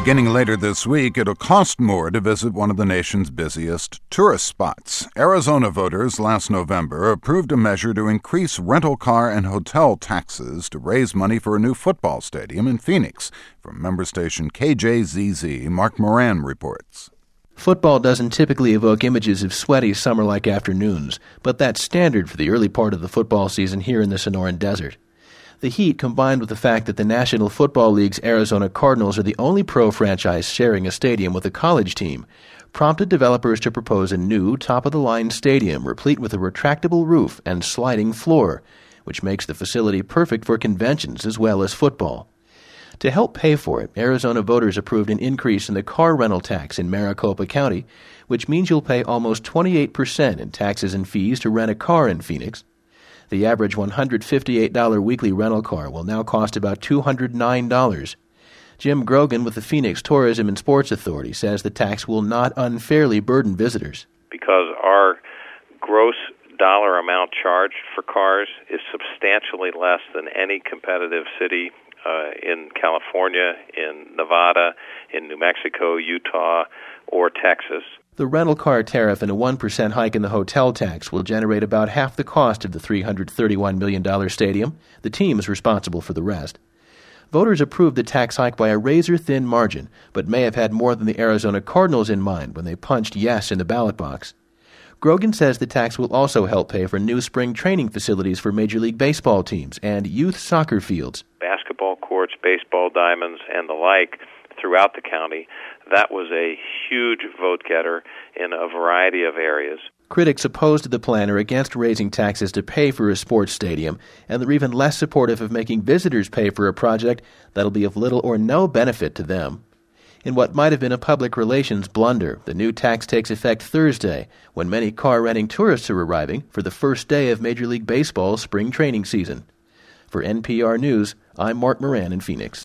Beginning later this week, it'll cost more to visit one of the nation's busiest tourist spots. Arizona voters last November approved a measure to increase rental car and hotel taxes to raise money for a new football stadium in Phoenix. From member station KJZZ, Mark Moran reports. Football doesn't typically evoke images of sweaty summer-like afternoons, but that's standard for the early part of the football season here in the Sonoran Desert. The heat, combined with the fact that the National Football League's Arizona Cardinals are the only pro franchise sharing a stadium with a college team, prompted developers to propose a new, top-of-the-line stadium replete with a retractable roof and sliding floor, which makes the facility perfect for conventions as well as football. To help pay for it, Arizona voters approved an increase in the car rental tax in Maricopa County, which means you'll pay almost 28% in taxes and fees to rent a car in Phoenix. The average $158 weekly rental car will now cost about $209. Jim Grogan with the Phoenix Tourism and Sports Authority says the tax will not unfairly burden visitors. Because our gross dollar amount charged for cars is substantially less than any competitive city in California, in Nevada, in New Mexico, Utah, or Texas. The rental car tariff and a 1% hike in the hotel tax will generate about half the cost of the $331 million stadium. The team is responsible for the rest. Voters approved the tax hike by a razor-thin margin, but may have had more than the Arizona Cardinals in mind when they punched yes in the ballot box. Grogan says the tax will also help pay for new spring training facilities for Major League Baseball teams and youth soccer fields. Basketball courts, baseball diamonds, and the like throughout the county. That was a huge vote-getter in a variety of areas. Critics opposed to the plan are against raising taxes to pay for a sports stadium, and they're even less supportive of making visitors pay for a project that'll be of little or no benefit to them. In what might have been a public relations blunder, the new tax takes effect Thursday, when many car-renting tourists are arriving for the first day of Major League Baseball's spring training season. For NPR News, I'm Mark Moran in Phoenix.